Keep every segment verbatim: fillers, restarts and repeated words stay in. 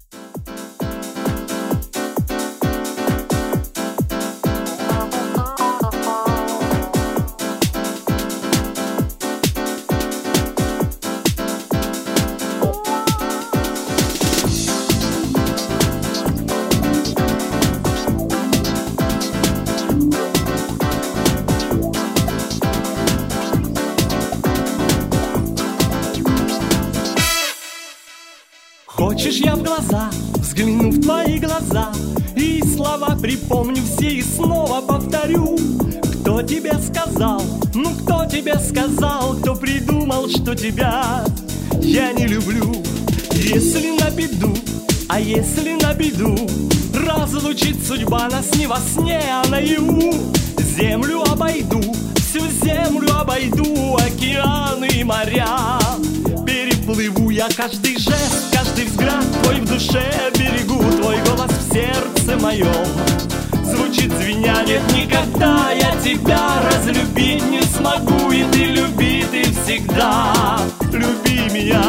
Хочешь, я в глаза взгляну в твои глаза, и слова припомню все и снова повторю. Кто тебе сказал, ну кто тебе сказал, кто придумал, что тебя я не люблю? Если на беду, а если на беду разлучит судьба нас не во сне, а наяву, землю обойду, всю землю обойду, океаны и моря переплыву я. Каждый жест, каждый взгляд твой в душе берегу, твой голос в сердце моем звучит звеня. Нет, никогда я тебя разлюбить не смогу, и ты люби, ты всегда люби меня.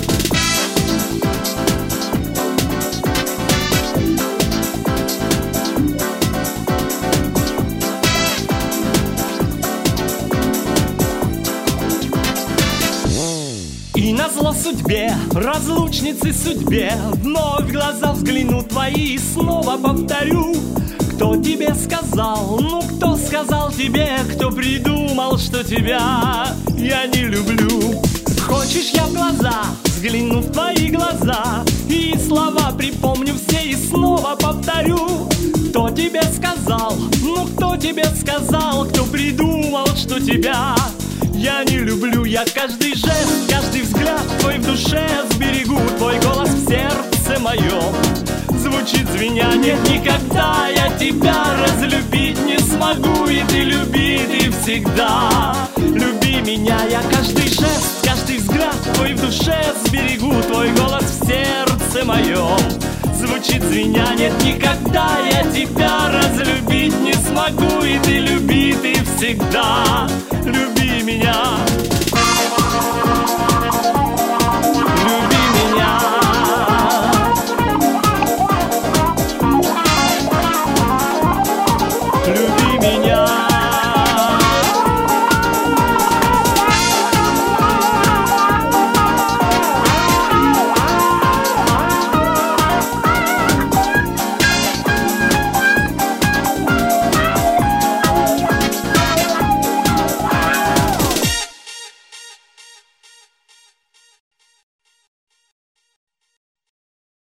И назло судьбе, разлучнице судьбе, вновь в глаза взгляну твои и снова повторю. Кто тебе сказал, ну кто сказал тебе, кто придумал, что тебя я не люблю? Хочешь, я в глаза взгляну в твои глаза, и слова припомню все и снова повторю. Кто тебе сказал, ну кто тебе сказал, кто придумал, что тебя я не люблю? Я каждый жест, каждый взгляд твой в душе сберегу, твой голос в сердце моем звучит звеня. Нет, никогда я тебя разлюбить не смогу, и ты люби, ты всегда люби меня. Я каждый жест, каждый взгляд твой в душе сберегу, твой голос в сердце моем звучит звеня. Нет, никогда я тебя разлюбить не смогу, и ты люби, ты всегда люби меня.